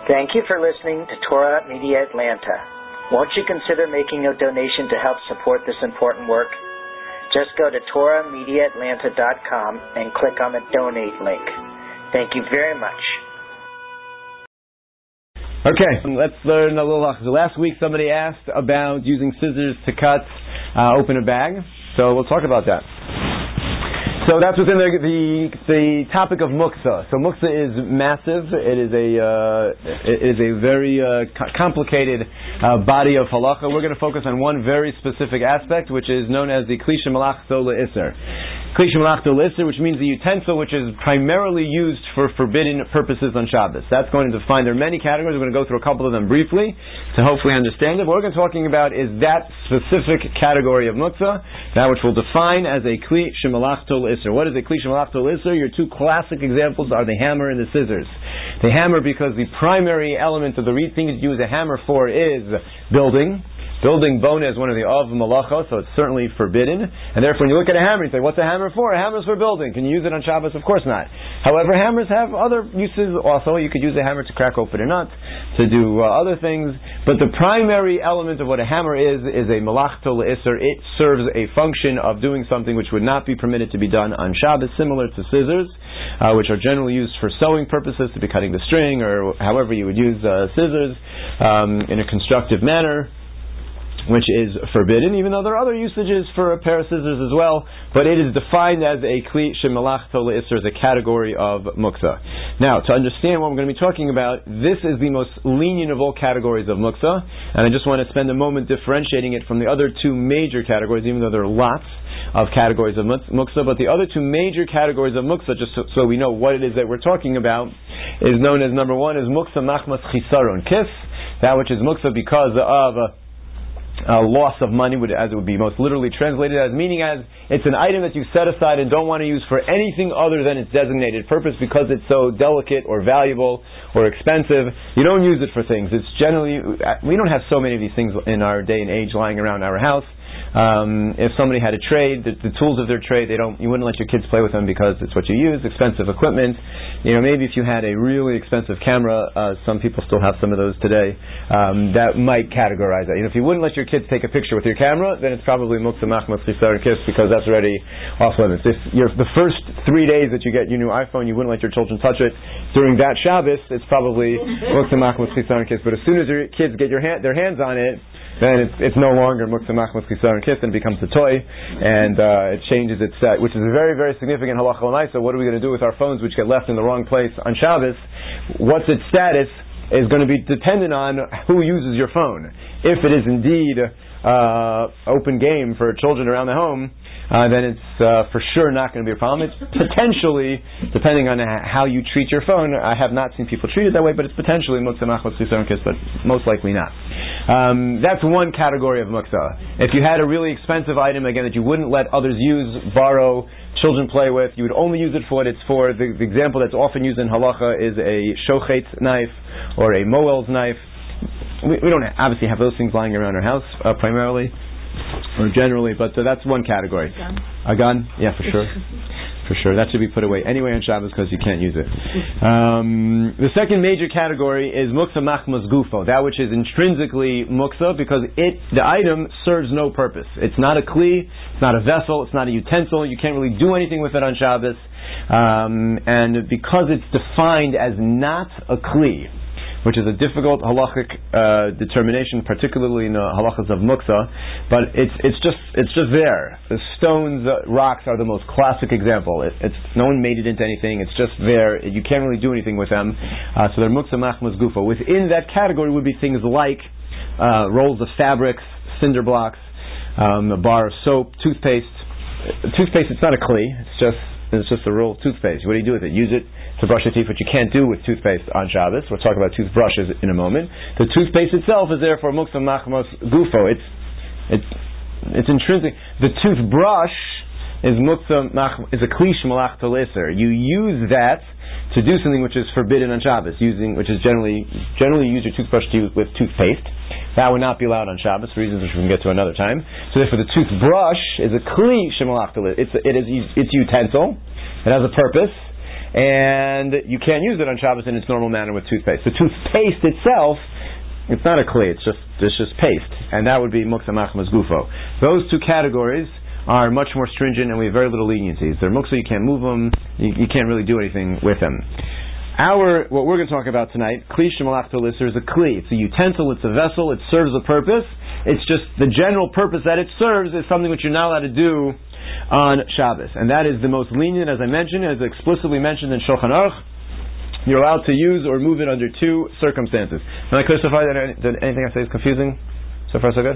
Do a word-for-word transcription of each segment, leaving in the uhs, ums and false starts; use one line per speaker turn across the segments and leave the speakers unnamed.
Thank you for listening to Torah Media Atlanta. Won't you consider making a donation to help support this important work? Just go to torah media atlanta dot com and click on the donate link. Thank you very much.
Okay, let's learn a little. So last week somebody asked about using scissors to cut uh, open a bag, so we'll talk about that. So that's within the, the the topic of muktzah. So muktzah is massive. It is a uh, it is a very uh, co- complicated uh, body of halacha. We're going to focus on one very specific aspect, which is known as the kli shemalachto le'isser. Kli shemalachto le'isser, which means the utensil which is primarily used for forbidden purposes on Shabbos. That's going to define. There are many categories. We're going to go through a couple of them briefly to hopefully understand it. What we're going to be talking about is that specific category of muktzah, that which will define as a kli shemalachto le'isser. What is a kli shemalachto le'isser? Your two classic examples are the hammer and the scissors. The hammer, because the primary element of the thing that you use a hammer for is building. Building bone is one of the av malacha, so it's certainly forbidden. And therefore, when you look at a hammer, you say, "What's a hammer for?" A hammer is for building. Can you use it on Shabbos? Of course not. However, hammers have other uses also. You could use a hammer to crack open a nut, to do uh, other things. But the primary element of what a hammer is is a malachto le'isser. It serves a function of doing something which would not be permitted to be done on Shabbos, similar to scissors, uh, which are generally used for sewing purposes, to be cutting the string, or however you would use uh, scissors um, in a constructive manner, which is forbidden, even though there are other usages for a pair of scissors as well, but it is defined as a kli shemalachto le'isser, as a category of muktzah. Now, to understand what we're going to be talking about, this is the most lenient of all categories of muktzah, and I just want to spend a moment differentiating it from the other two major categories, even though there are lots of categories of muktzah, but the other two major categories of muktzah, just so, so we know what it is that we're talking about, is known as, number one, is muktzah machmas chisaron kis, that which is muktzah because of uh, Uh, loss of money, would, as it would be most literally translated as, meaning as it's an item that you set aside and don't want to use for anything other than its designated purpose because it's so delicate or valuable or expensive. You don't use it for things. It's generally, we don't have so many of these things in our day and age lying around our house. Um, if somebody had a trade, the, the tools of their trade, they don't. You wouldn't let your kids play with them because it's what you use, expensive equipment. You know, maybe if you had a really expensive camera, uh, some people still have some of those today. Um, that might categorize that. You know, if you wouldn't let your kids take a picture with your camera, then it's probably muktzah machmas chisar kiss, because that's already off limits. If you're, the first three days that you get your new iPhone, you wouldn't let your children touch it. During that Shabbos, it's probably muktzah machmas chisar kiss. But as soon as your kids get your hand, their hands on it, then it's, it's no longer muktzah machmas chisar kiss, and it becomes a toy, and uh, it changes its set, which is a very, very significant halacha l'maisa. What are we going to do with our phones which get left in the wrong place on Shabbos? What's its status is going to be dependent on who uses your phone. If it is indeed uh, open game for children around the home, uh, then it's uh, for sure not going to be a problem. It's potentially, depending on how you treat your phone, I have not seen people treat it that way, but it's potentially muktzah machmas chisar kiss, but most likely not. Um, that's one category of muktzah. If you had a really expensive item, again, that you wouldn't let others use, borrow, children play with, you would only use it for what it's for. The, the example that's often used in halacha is a shochet knife or a moel's knife. We, we don't obviously have those things lying around our house uh, primarily or generally, but uh, that's one category. A gun? A gun? Yeah, for sure. For sure. That should be put away anyway on Shabbos because you can't use it. Um, the second major category is muktzah machmas gufo, that which is intrinsically muktzah because it, the item serves no purpose. It's not a kli, it's not a vessel, it's not a utensil, you can't really do anything with it on Shabbos. Um, and because it's defined as not a kli, which is a difficult halachic uh, determination, particularly in the halachas of muktzah, but it's it's just it's just there. The stones, uh, rocks are the most classic example. It, it's no one made it into anything. It's just there. You can't really do anything with them. Uh, so they're muktzah machmas gufo. Within that category would be things like uh, rolls of fabrics, cinder blocks, um, a bar of soap, toothpaste. Uh, toothpaste, it's not a kli. It's just it's just a roll of toothpaste. What do you do with it? Use it to brush your teeth, which you can't do with toothpaste on Shabbos. We'll talk about toothbrushes in a moment. The toothpaste itself is therefore muktzah machmas gufo. It's it's it's intrinsic. The toothbrush is muktzah mach is a kli shemalachto le'isser. You use that to do something which is forbidden on Shabbos, using which is generally generally use your toothbrush to use with toothpaste. That would not be allowed on Shabbos for reasons which we can get to another time. So therefore, the toothbrush is a kli shemalachto le'isser. It's it is it's utensil. It has a purpose. and you can't use it on Shabbos in its normal manner with toothpaste. The toothpaste itself, it's not a kli, it's just it's just paste, and that would be muksa machmas gufo. Those two categories are much more stringent, and we have very little leniencies. They're muksa, you can't move them, you, you can't really do anything with them. Our, what we're going to talk about tonight, kli shemalachto lister, is a kli. It's a utensil, it's a vessel, it serves a purpose. It's just the general purpose that it serves is something which you're not allowed to do on Shabbos. And that is the most lenient, as I mentioned, as explicitly mentioned in Shulchan Aruch. You're allowed to use or move it under two circumstances. Am I clear so far? Did anything I say is confusing? So far so good?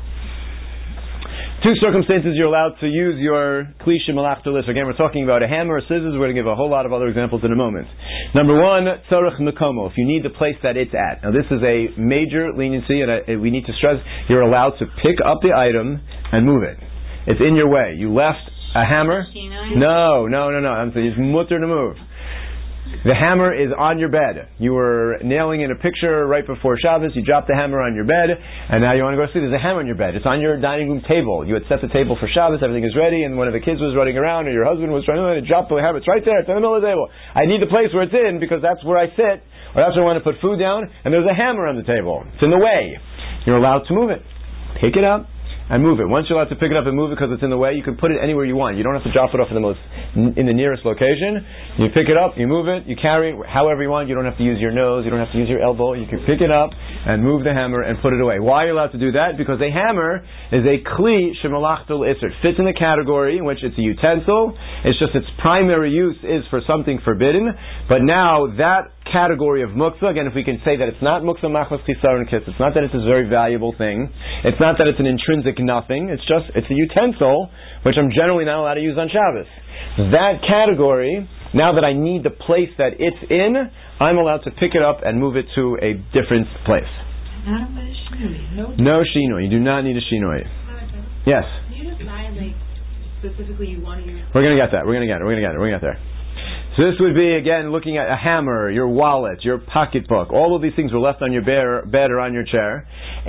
Two circumstances you're allowed to use your kli shemalachto lister. Again, we're talking about a hammer or scissors. We're going to give a whole lot of other examples in a moment. Number one, tzorech mekomo. If you need the place that it's at. Now this is a major leniency, and I, we need to stress, you're allowed to pick up the item and move it. It's in your way. You left a hammer? No, no, no, no. I'm saying it's mutter to move. The hammer is on your bed. You were nailing in a picture right before Shabbos. You dropped the hammer on your bed, and now you want to go to sleep. There's a hammer on your bed. It's on your dining room table. You had set the table for Shabbos. Everything is ready, and one of the kids was running around, or your husband was trying to drop the hammer. It's right there. It's in the middle of the table. I need the place where it's in because that's where I sit, or that's where I want to put food down, and there's a hammer on the table. It's in the way. You're allowed to move it. Pick it up and move it. Once you're allowed to pick it up and move it because it's in the way, you can put it anywhere you want. You don't have to drop it off in the most in the nearest location. You pick it up, you move it, you carry it however you want. You don't have to use your nose, you don't have to use your elbow. You can pick it up and move the hammer and put it away. Why are you allowed to do that? Because a hammer is a kli shemalachto lister. It fits in the category in which it's a utensil. It's just its primary use is for something forbidden. But now that category of muksa, again, if we can say that it's not muksa machmas chisaron kiss, it's not that it's a very valuable thing, it's not that it's an intrinsic nothing, it's just, it's a utensil which I'm generally not allowed to use on Shabbos. That category, now that I need the place that it's in, I'm allowed to pick it up and move it to a different place.
Not a shinoi.
No shinoi. You do not need a shinoi. Yes?
Can you just lie, like, specifically you want to use?
We're going to get that. We're going to get it. We're going to get it. We're going to get there. So this would be, again, looking at a hammer, your wallet, your pocketbook. All of these things were left on your bed or on your chair.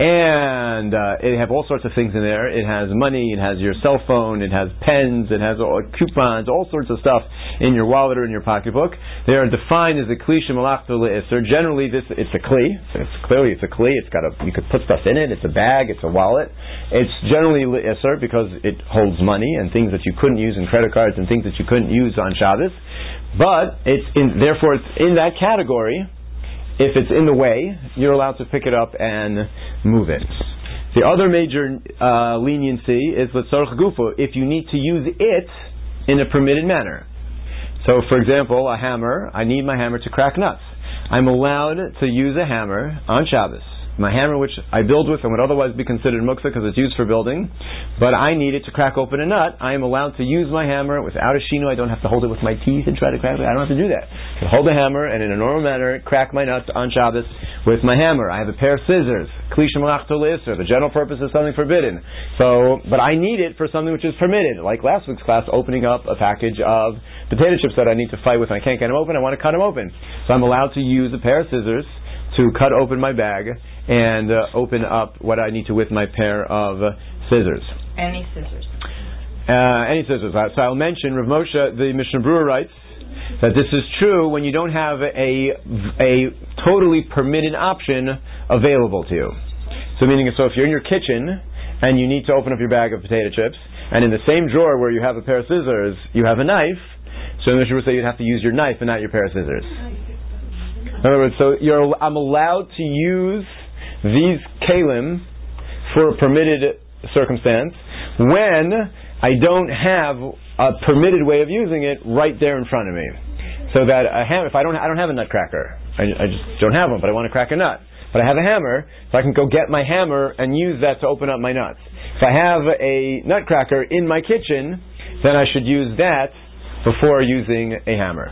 And uh, it have all sorts of things in there. It has money, it has your cell phone, it has pens, it has all, coupons, all sorts of stuff in your wallet or in your pocketbook. They are defined as a kli shemalachto lister. Generally, this it's a kli. It's clearly it's a kli. It's got a you could put stuff in it. It's a bag. It's a wallet. It's generally lister because it holds money and things that you couldn't use in credit cards and things that you couldn't use on Shabbos. But it's in, therefore it's in that category. If it's in the way, you're allowed to pick it up and move it. The other major uh, leniency is l'tzorech gufo, if you need to use it in a permitted manner. So, for example, a hammer, I need my hammer to crack nuts. I'm allowed to use a hammer on Shabbos. My hammer, which I build with and would otherwise be considered muksa because it's used for building, but I need it to crack open a nut. I am allowed to use my hammer without a shino. I don't have to hold it with my teeth and try to crack it. I don't have to do that. I can hold the hammer and in a normal manner crack my nuts on Shabbos with my hammer. I have a pair of scissors. Kli shemalachto lister. The general purpose is something forbidden. So, but I need it for something which is permitted. Like last week's class, opening up a package of potato chips that I need to fight with and I can't get them open. I want to cut them open. So I'm allowed to use a pair of scissors to cut open my bag and uh, open up what I need to with my pair of uh, scissors.
Any scissors.
Uh, any scissors. So I'll mention, Rav Moshe, the Mishnah Berurah writes that this is true when you don't have a a totally permitted option available to you. So meaning, so if you're in your kitchen and you need to open up your bag of potato chips, and in the same drawer where you have a pair of scissors, you have a knife, so the Mishnah would say you'd have to use your knife and not your pair of scissors. In other words, so you're, I'm allowed to use these kalim for a permitted circumstance when I don't have a permitted way of using it right there in front of me. So that a ham, if I don't, I don't have a nutcracker, I, I just don't have one, but I want to crack a nut. But I have a hammer, so I can go get my hammer and use that to open up my nuts. If I have a nutcracker in my kitchen, then I should use that before using a hammer.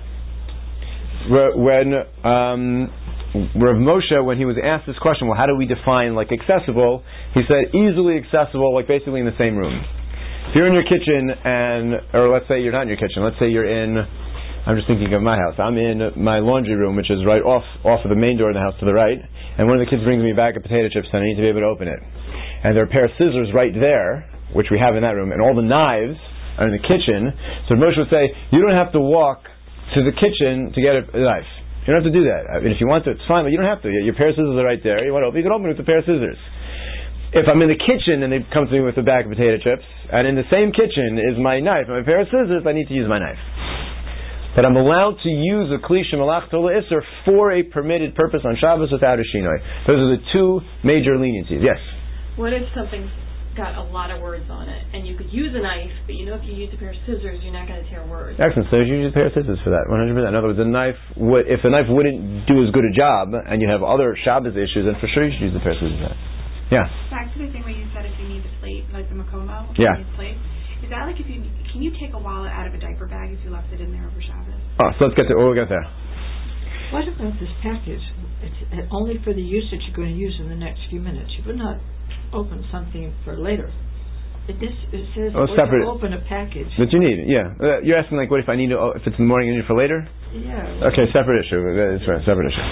When um, Rav Moshe, when he was asked this question, well, how do we define like accessible? He said easily accessible, like basically in the same room. If you're in your kitchen, and or let's say you're not in your kitchen, let's say you're in, I'm just thinking of my house. I'm in my laundry room, which is right off off of the main door of the house to the right, and one of the kids brings me a bag of potato chips, and I need to be able to open it. And there are a pair of scissors right there, which we have in that room, and all the knives are in the kitchen. So Moshe would say, you don't have to walk to the kitchen to get a, a knife. You don't have to do that. I mean, if you want to, it's fine, but you don't have to. Your pair of scissors are right there. You want to open, you can open it with a pair of scissors. If I'm in the kitchen and they come to me with a bag of potato chips, and in the same kitchen is my knife and my pair of scissors, I need to use my knife. But I'm allowed to use a kli shemalachto le'isur for a permitted purpose on Shabbos without a shinoi. Those are the two major leniencies. Yes?
What if something's got a lot of words on it, and you could use a knife, but you know if you use a pair of scissors, you're not going to tear words?
Excellent. So you use a pair of scissors for that, one hundred percent. In other words, the knife would, if the knife wouldn't do as good a job, and you have other Shabbos issues, then for sure you should use a pair of scissors for that. Yeah.
Back to the thing where you said if you need the plate, like the makomo,
yeah.
you need plate. Is that like if you can you take a wallet out of a diaper bag if you left it in there over Shabbos?
Oh, so let's get to. Oh, we'll get there.
What about this package? It's only for the use that you're going to use in the next few minutes. You would not open something for later. It, this, it says
oh,
to open a package.
But you need it, yeah. Uh, you're asking like, what if I need to? Oh, if it's in the morning, I need it for later?
Yeah.
Okay, separate issue. That's right, separate issue.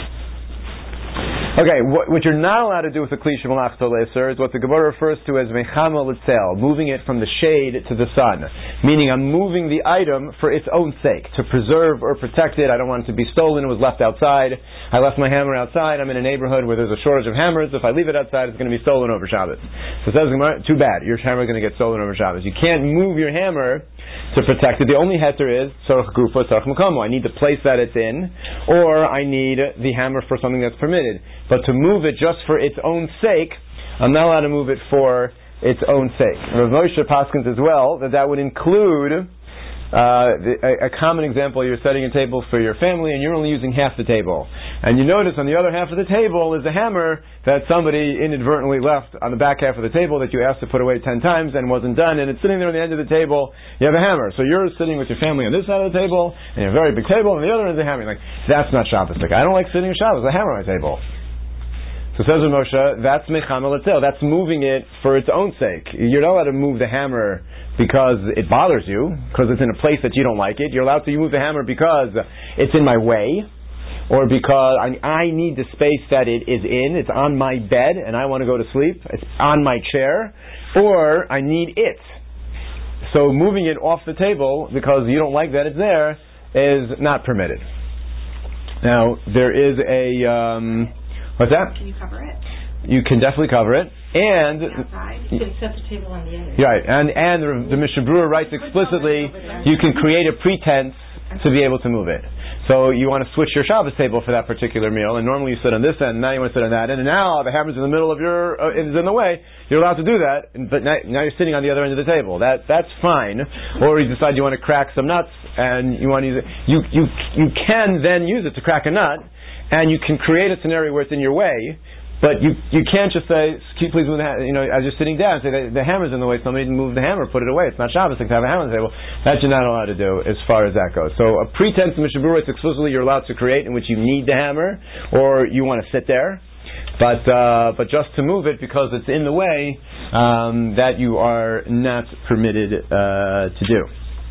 Okay, what, what you're not allowed to do with the kli shemalachto le'isur is what the Gemara refers to as mechama l'tzel, moving it from the shade to the sun. Meaning I'm moving the item for its own sake, to preserve or protect it. I don't want it to be stolen. It was left outside. I left my hammer outside. I'm in a neighborhood where there's a shortage of hammers. If I leave it outside, it's going to be stolen over Shabbos. So it says, too bad, your hammer is going to get stolen over Shabbos. You can't move your hammer to protect it. The only heter is tzorach gufa, tzorach makomo. I need the place that it's in, or I need the hammer for something that's permitted. But to move it just for its own sake, I'm not allowed to move it for its own sake. Rav Moshe paskins as well that that would include uh, the, a, a common example. You're setting a table for your family and you're only using half the table, and you notice on the other half of the table is a hammer that somebody inadvertently left on the back half of the table that you asked to put away ten times and wasn't done, and it's sitting there on the end of the table. You have a hammer, so you're sitting with your family on this side of the table and you have a very big table, and the other end is a hammer. Like, that's not Shabbos. Like, I don't like sitting in Shabbos with a hammer on my table. So says Moshe, that's mechama l'tzel. That's moving it for its own sake. You're not allowed to move the hammer because it bothers you, because it's in a place that you don't like it. You're allowed to move the hammer because it's in my way, or because I, I need the space that it is in. It's on my bed and I want to go to sleep. It's on my chair, or I need it. So moving it off the table because you don't like that it's there is not permitted. Now there is a. Um, What's that?
Can you cover it?
You can definitely cover it, and
outside.
You can set the table on the end.
Right, and and the, the Mishnah Berurah writes explicitly, you can create a pretense to be able to move it. So you want to switch your Shabbos table for that particular meal, and normally you sit on this end, and now you want to sit on that end, and now the hammer's in the middle of your, uh, is in the way. You're allowed to do that, but now, now you're sitting on the other end of the table. That that's fine. Or you decide you want to crack some nuts, and you want to use it. You you you can then use it to crack a nut. And you can create a scenario where it's in your way, but you you can't just say, please move the hammer, you know, as you're sitting down, say, the, the hammer's in the way, somebody didn't move the hammer, put it away. It's not Shabbos to have a hammer on the table. That you're not allowed to do as far as that goes. So a pretense in Mishnah Berurah, it's exclusively you're allowed to create in which you need the hammer, or you want to sit there. But uh, but just to move it because it's in the way, um, that you are not permitted uh, to do.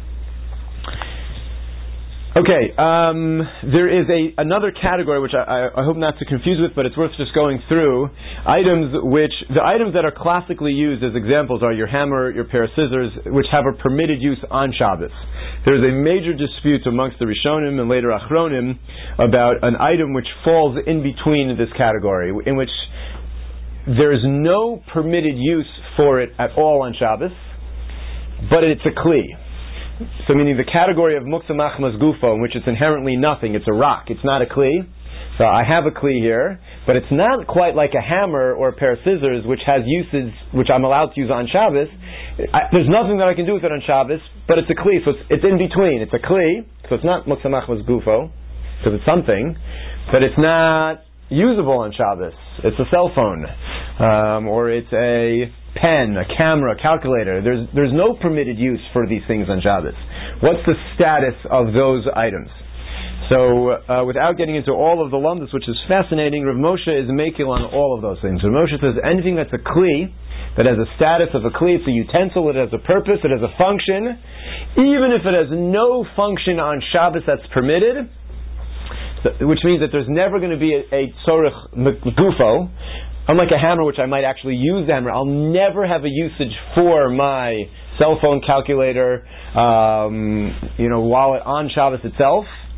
Okay, um, there is a another category which I, I, I hope not to confuse with, but it's worth just going through. Items which, the items that are classically used as examples are your hammer, your pair of scissors, which have a permitted use on Shabbos. There is a major dispute amongst the Rishonim and later Achronim about an item which falls in between this category, in which there is no permitted use for it at all on Shabbos, but it's a kli. So meaning the category of muktzah machmas gufo, in which it's inherently nothing, it's a rock, it's not a kli. So I have a kli here, but it's not quite like a hammer or a pair of scissors, which has uses which I'm allowed to use on Shabbos. I, there's nothing that I can do with it on Shabbos, but it's a kli, so it's, it's in between. It's a kli, so it's not muktzah machmas gufo, because it's something, but it's not usable on Shabbos. It's a cell phone, um, or it's a pen, a camera, a calculator. There's there's no permitted use for these things on Shabbos. What's the status of those items? So, uh, without getting into all of the lumdus, which is fascinating, Rav Moshe is makil on all of those things. Rav Moshe says anything that's a kli, that has a status of a kli, it's a utensil, it has a purpose, it has a function, even if it has no function on Shabbos that's permitted, which means that there's never going to be a, a tzorich gufo. Unlike a hammer, which I might actually use the hammer, I'll never have a usage for my cell phone, calculator, um, you know, wallet on Shabbos itself.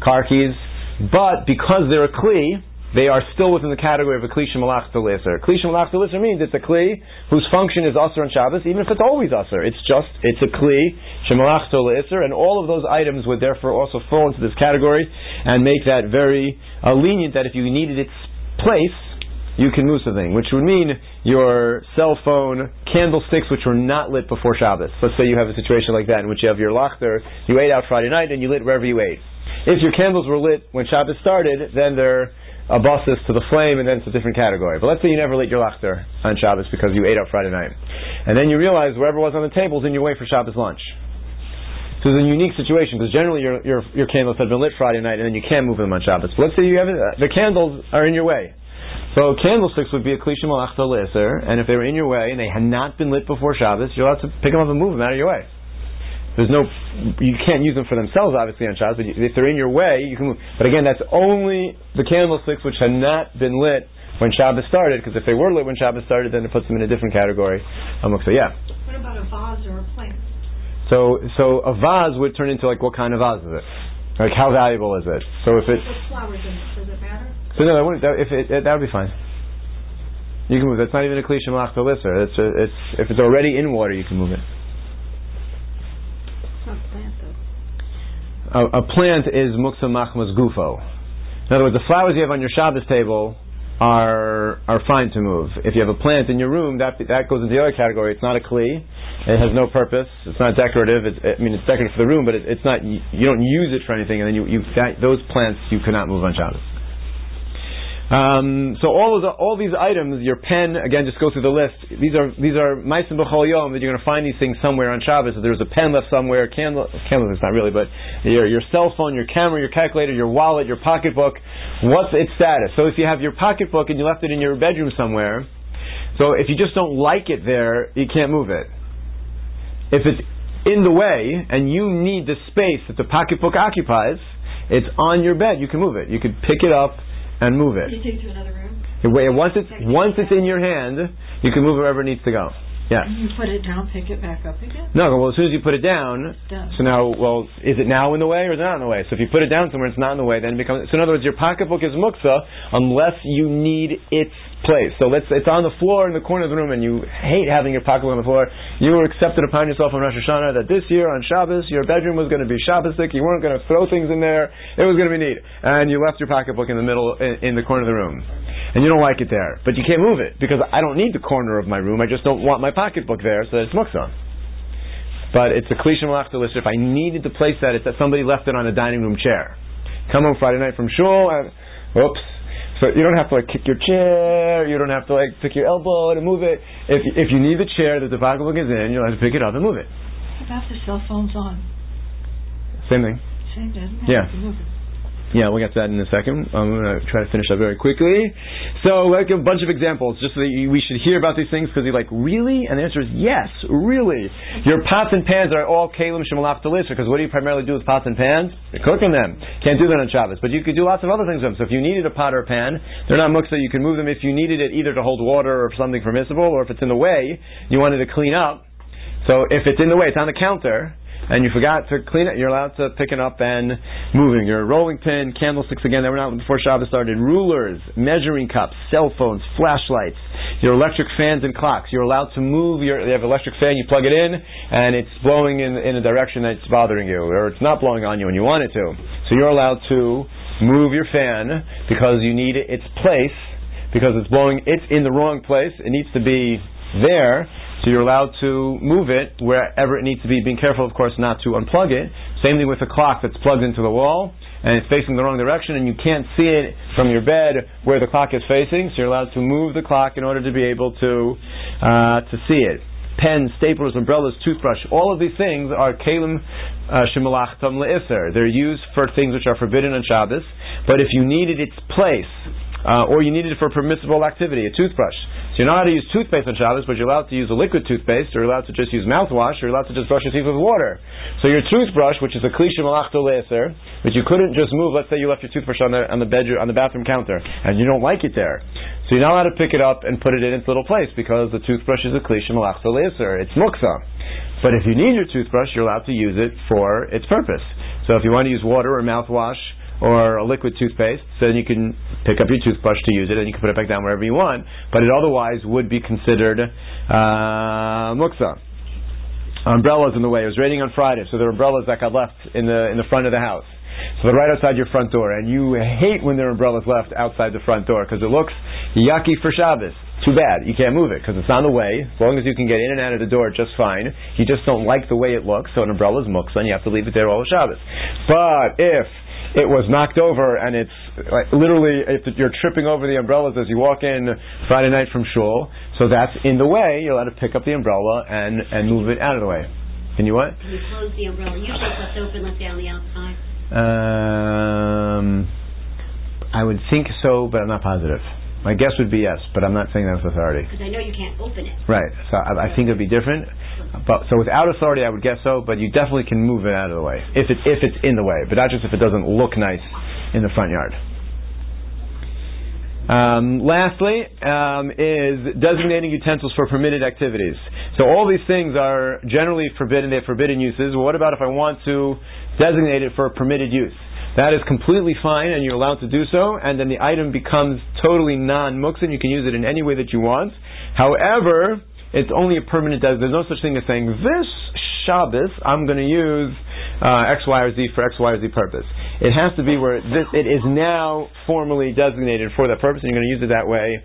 car keys, but because they're a kli, they are still within the category of a kli shemalachta l'isser. Kli shemalachta l'isser means it's a kli whose function is usher on Shabbos, even if it's always usher. It's just, it's a kli shemalachta l'isser, and all of those items would therefore also fall into this category and make that very uh, lenient, that if you needed its place, you can move something, which would mean your cell phone, candlesticks which were not lit before Shabbos. Let's say you have a situation like that in which you have your lachter, you ate out Friday night and you lit wherever you ate. If your candles were lit when Shabbos started, then they're a basis to the flame, and then it's a different category. But let's say you never lit your lachter on Shabbos because you ate out Friday night. And then you realize wherever it was on the table is in your way for Shabbos lunch. So it's a unique situation, because generally your, your your candles have been lit Friday night and then you can't move them on Shabbos. But let's say you have uh, the candles are in your way. So candlesticks would be a kli shemalachta l'isser, and if they were in your way and they had not been lit before Shabbos, you're allowed to pick them up and move them out of your way. There's no, you can't use them for themselves, obviously, on Shabbos, but if they're in your way, you can move. But again, that's only the candlesticks which had not been lit when Shabbos started, because if they were lit when Shabbos started, then it puts them in a different category. Um, so yeah.
What about a vase or a plant?
So, so a vase would turn into like, what kind of vase is it? Like, how valuable is it? So if it...
With flowers in it, does it matter?
So no, that wouldn't, that, if it, it, that would be fine. You can move. That's not even a kli shemalachta l'isser. It's, it's, if it's already in water, you can move it. A, a plant is muksa machmas gufo. In other words, the flowers you have on your Shabbos table are are fine to move. If you have a plant in your room, that that goes into the other category. It's not a kli. It has no purpose. It's not decorative. It, I mean, it's decorative for the room, but it, it's not. You don't use it for anything. And then you, you that, those plants you cannot move on Shabbos. Um, so all of the, all these items, your pen, again, just go through the list. These are these are ma'asim b'chol yom, that you're going to find these things somewhere on Shabbos. If there's a pen left somewhere, candle, candle is not really, but your your cell phone, your camera, your calculator, your wallet, your pocketbook. What's its status? So if you have your pocketbook and you left it in your bedroom somewhere, so if you just don't like it there, you can't move it. If it's in the way and you need the space that the pocketbook occupies, it's on your bed. You can move it. You could pick it up and move it.
You take it to another room?
Once it's once it's in your hand, you can move it wherever it needs to go. Yes.
You put it down, pick it back up again?
No, well, as soon as you put it down, so now, well, is it now in the way or is it not in the way? So if you put it down somewhere, it's not in the way, then it becomes, so in other words, your pocketbook is muksa unless you need its place. So let's, it's on the floor in the corner of the room and you hate having your pocketbook on the floor. You were accepted upon yourself on Rosh Hashanah that this year on Shabbos, your bedroom was going to be Shabbosik, you weren't going to throw things in there, it was going to be neat. And you left your pocketbook in the middle, in, in the corner of the room. And you don't like it there. But you can't move it, because I don't need the corner of my room, I just don't want my pocketbook there, so that it's muksa. But it's a kli shemalachta l'isser. If I needed to place that, it's that somebody left it on a dining room chair. Come home Friday night from shul, and whoops. So you don't have to like kick your chair, you don't have to like pick your elbow to move it. If if you need the chair that the pocketbook is in, you'll have to pick it up and move it.
What about the cell phone's on?
Same thing.
Same thing.
Yeah. Yeah, we'll get to that in a second. I'm going to try to finish up very quickly. So, like a bunch of examples, just so that you, we should hear about these things, because you're like, really? And the answer is yes, really. Your pots and pans are all kalim shemalachta l'isser, because what do you primarily do with pots and pans? You're cooking them. Can't do that on Shabbos, but you could do lots of other things with them. So if you needed a pot or a pan, they're not muksa, you can move them if you needed it either to hold water or something permissible, or if it's in the way, you wanted to clean up. So if it's in the way, it's on the counter, and you forgot to clean it, you're allowed to pick it up and moving. Your rolling pin, candlesticks, again, they were out before Shabbos started, rulers, measuring cups, cell phones, flashlights, your electric fans and clocks. You're allowed to move your, you have an electric fan, you plug it in, and it's blowing in, in a direction that's bothering you, or it's not blowing on you and you want it to. So you're allowed to move your fan because you need its place, because it's blowing, it's in the wrong place, it needs to be there. So you're allowed to move it wherever it needs to be, being careful, of course, not to unplug it. Same thing with a clock that's plugged into the wall, and it's facing the wrong direction, and you can't see it from your bed where the clock is facing, so you're allowed to move the clock in order to be able to uh, to see it. Pens, staplers, umbrellas, toothbrush, all of these things are kalim uh, shemalachtam l'isser. They're used for things which are forbidden on Shabbos, but if you needed its place, Uh, or you need it for permissible activity, a toothbrush. So you're not allowed to use toothpaste on Shabbos, but you're allowed to use a liquid toothpaste, or you're allowed to just use mouthwash, or you're allowed to just brush your teeth with water. So your toothbrush, which is a kli shemalachta l'isser, which you couldn't just move, let's say you left your toothbrush on the on the bedroom, on the bathroom counter, and you don't like it there. So you're not allowed to pick it up and put it in its little place, because the toothbrush is a kli shemalachta l'isser. It's muksa. But if you need your toothbrush, you're allowed to use it for its purpose. So if you want to use water or mouthwash, or a liquid toothpaste, so then you can pick up your toothbrush to use it, and you can put it back down wherever you want. But it otherwise would be considered uh, muksa. Umbrellas in the way. It was raining on Friday, so there were umbrellas that got left in the in the front of the house. So they're right outside your front door, and you hate when there are umbrellas left outside the front door because it looks yucky for Shabbos. Too bad. You can't move it because it's on the way. As long as you can get in and out of the door just fine. You just don't like the way it looks, so an umbrella is muksa, and you have to leave it there all of Shabbos. But if it was knocked over and it's like, literally if you're tripping over the umbrellas as you walk in Friday night from shul, so that's in the way, you're allowed to pick up the umbrella and, and move it out of the way. Can you what?
Can you close the umbrella? Usually it's left open, let's say on the outside.
Um, I would think so, but I'm not positive. My guess would be yes, but I'm not saying that with authority.
Because I know you can't open it.
Right, so I, I think it would be different. But so without authority, I would guess so, but you definitely can move it out of the way if it if it's in the way, but not just if it doesn't look nice in the front yard. Um, lastly, um, is designating utensils for permitted activities. So all these things are generally forbidden. They have forbidden uses. Well, what about if I want to designate it for permitted use? That is completely fine, and you're allowed to do so, and then the item becomes totally non-muksa, and you can use it in any way that you want. However, it's only a permanent des- There's no such thing as saying, this Shabbos, I'm going to use uh, X, Y, or Z for X, Y, or Z purpose. It has to be where this, it is now formally designated for that purpose, and you're going to use it that way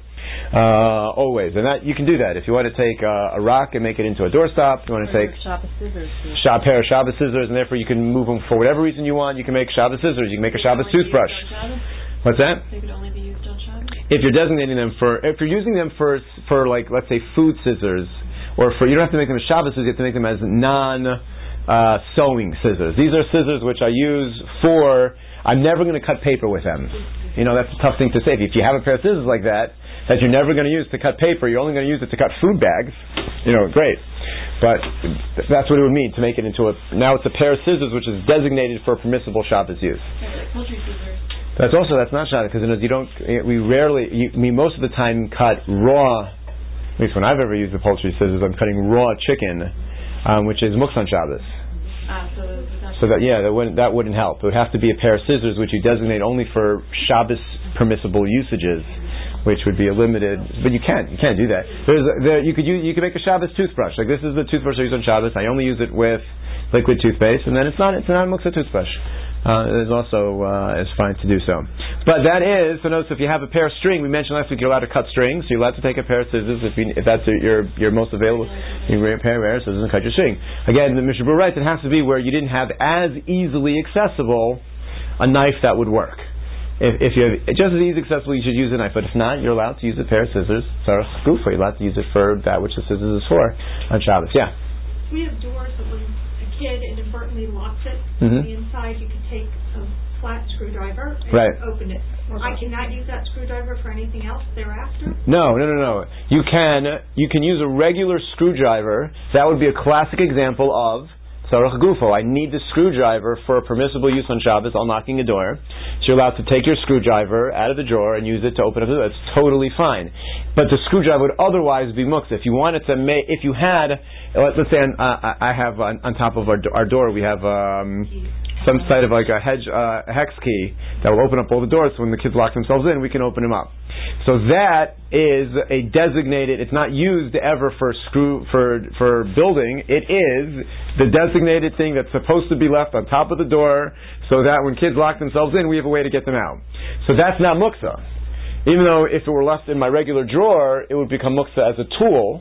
uh, always. And that you can do that. If you want to take uh, a rock and make it into a doorstop, you want to take
Shabbos scissors.
a pair of Shabbos scissors, and therefore you can move them for whatever reason you want. You can make Shabbos scissors. You can make a Shabbos toothbrush. What's that?
They could only be used on Shabbos?
If you're designating them for, if you're using them for, for like, let's say, food scissors, or for, you don't have to make them as Shabbos scissors, you have to make them as non, uh, sewing scissors. These are scissors which I use for, I'm never going to cut paper with them. You know, that's a tough thing to say. If you have a pair of scissors like that, that you're never going to use to cut paper, you're only going to use it to cut food bags, you know, great. But that's what it would mean to make it into a, now it's a pair of scissors which is designated for permissible Shabbos use.
Like poultry scissors.
That's also, that's not Shabbos, because you don't, we rarely, you, we most of the time cut raw, at least when I've ever used the poultry scissors, I'm cutting raw chicken, um, which is muksa on Shabbos.
Ah, so,
so that, yeah, that wouldn't, that wouldn't help. It would have to be a pair of scissors which you designate only for Shabbos permissible usages, which would be a limited, but you can't, you can't do that. There's, there, you could use, you could make a Shabbos toothbrush. Like this is the toothbrush I use on Shabbos. I only use it with liquid toothpaste, and then it's not, it's not a muksa toothbrush. Uh, it is also uh, it's fine to do so. But that is, so notice if you have a pair of string, we mentioned last week you're allowed to cut string, so you're allowed to take a pair of scissors if, you, if that's your your most available. You can bring a pair of scissors and cut your string. Again, the Mishnah Berurah writes it has to be where you didn't have as easily accessible a knife that would work. If, if you have just as easy accessible, you should use a knife. But if not, you're allowed to use a pair of scissors. Tzarech gufa, you're allowed to use it for that which the scissors is for on Shabbos. Yeah.
We have doors that when a kid inadvertently locks it
mm-hmm.
on the inside, you can take a flat screwdriver and
right.
open it. I cannot use that screwdriver for anything else thereafter?
No, no, no, no. You can, you can use a regular screwdriver. That would be a classic example of Tzarech gufo. I need the screwdriver for a permissible use on Shabbos, unlocking a door. So you're allowed to take your screwdriver out of the drawer and use it to open up the door. It's totally fine. But the screwdriver would otherwise be muksa. If you wanted to make, if you had, let's say on, uh, I have on, on top of our, our door, we have um, some side of like a hedge, uh, a hex key that will open up all the doors. So when the kids lock themselves in, we can open them up. So that is a designated. It's not used ever for screw for for building. It is the designated thing that's supposed to be left on top of the door, so that when kids lock themselves in, we have a way to get them out. So that's not muksa. Even though if it were left in my regular drawer, it would become muksa as a tool.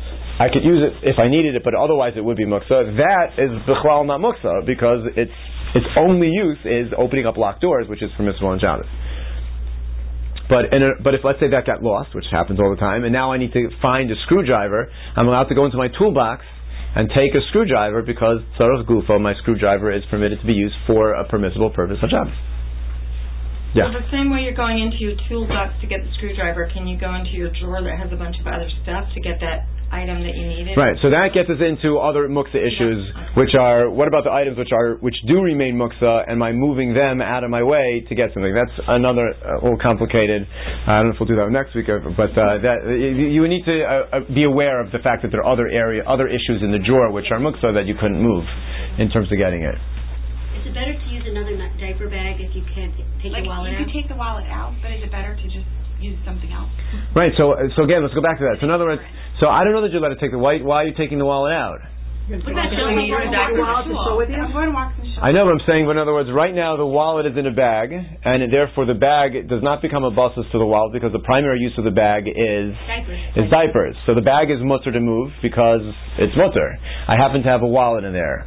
I could use it if I needed it, but otherwise it would be muksa. That is b'chlal not muksa because its its only use is opening up locked doors, which is permissible on Shabbos. But in a, but if let's say that got lost, which happens all the time, and now I need to find a screwdriver, I'm allowed to go into my toolbox and take a screwdriver because tzarech gufo, my screwdriver, is permitted to be used for a permissible purpose on Shabbos. Yeah.
So the same way you're going into your toolbox to get the screwdriver, can you go into your drawer that has a bunch of other stuff to get that item that you needed?
Right. So that gets us into other muksa issues, yeah. which are what about the items which are which do remain muksa, and am I moving them out of my way to get something? That's another uh, little complicated. I don't know if we'll do that next week, but uh, that you, you need to uh, be aware of the fact that there are other area, other issues in the drawer which are muksa that you couldn't move in terms of getting it.
Is it better to use another a diaper bag if you can't take
Like,
your wallet
you
out?
could take the wallet out, but is it better to just use something else?
Right. So so again, let's go back to that. So in other words, so I don't know that you're allowed to take the why. Why are you taking the wallet out?
What about showing
You
your
want to wallet to show with you?
I'm going to walk in the shop.
I know, but I'm saying, but in other words, right now the wallet is in a bag, and therefore the bag does not become a basis to the wallet because the primary use of the bag is
diapers.
is diapers. So the bag is mutter to move because it's mutter. I happen to have a wallet in there,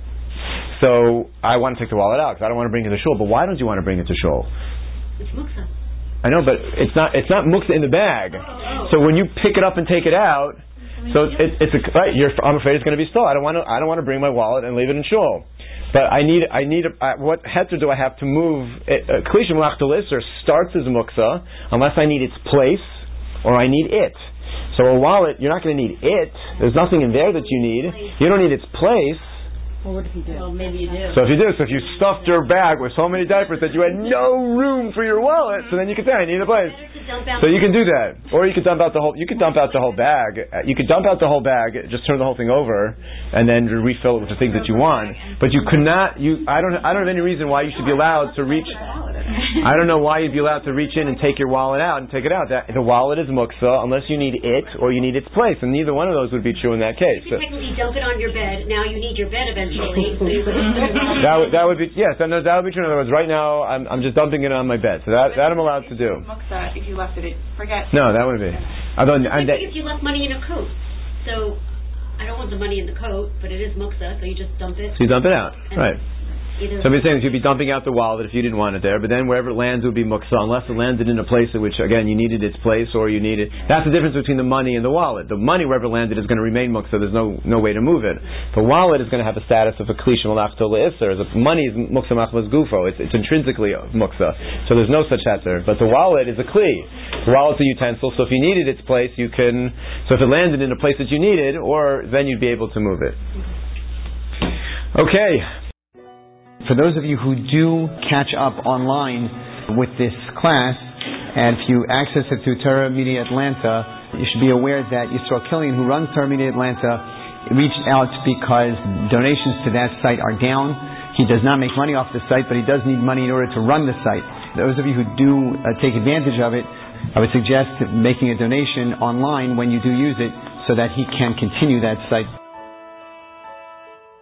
so I want to take the wallet out because I don't want to bring it to shul. But why don't you want to bring it to shul?
It's muksa.
I know, but it's not it's not muksa in the bag.
Oh, oh.
So when you pick it up and take it out. So it, it's a, right. You're, I'm afraid it's going to be stolen. I don't want to. I don't want to bring my wallet and leave it in shul. But I need. I need. A, uh, what heter do I have to move? Kli Shemalach D'Lisser starts as muksa unless I need its place or I need it. So a wallet, you're not going to need it. There's nothing in there that you need. You don't need its place.
Well, what if you do?
Well, maybe you do.
So if you do, so if you stuffed your bag with so many diapers that you had no room for your wallet, so then you could say, I need a place. So you can do that, or you could dump out the whole. You could dump out the whole bag. You could dump out the whole bag, just turn the whole thing over, and then refill it with the things that you want. But you could not. You, I don't. I don't have any reason why you should be allowed to reach. I don't know why you'd be allowed to reach in and take your wallet out and take it out. That, the wallet is muksa unless you need it or you need its place, and neither one of those would be true in that case.
You technically dump it on your bed. Now you need your bed eventually. So you
that would that would be yes, that, that would be true. In other words, right now I'm I'm just dumping it on my bed, so that that I'm allowed to do.
Muksa, if you left it, it forget.
No, that would be. Although,
I
and
think
that,
if you left money in a coat, so I don't want the money in the coat, but it is muksa, so you just dump it.
So you dump it out,
And
right?
Either
So I'm saying you'd be dumping out the wallet if you didn't want it there, but then wherever it lands would be muksa, unless it landed in a place in which, again, you needed its place or you needed. That's the difference between the money and the wallet. The money, wherever it landed, is going to remain muksa. There's no no way to move it. The wallet is going to have a status of a kli shemalach to le'isser. The money is muksa machmas gufo. It's, it's intrinsically muksa. So there's no such heter. But the wallet is a kli. The wallet's a utensil, so if you needed its place, you can. So if it landed in a place that you needed, or then you'd be able to move it. Okay.
For those of you who do catch up online with this class, and if you access it through Torah Media Atlanta, you should be aware that Yisrael Killian, who runs Torah Media Atlanta, reached out because donations to that site are down. He does not make money off the site, but he does need money in order to run the site. Those of you who do uh, take advantage of it, I would suggest making a donation online when you do use it so that he can continue that site.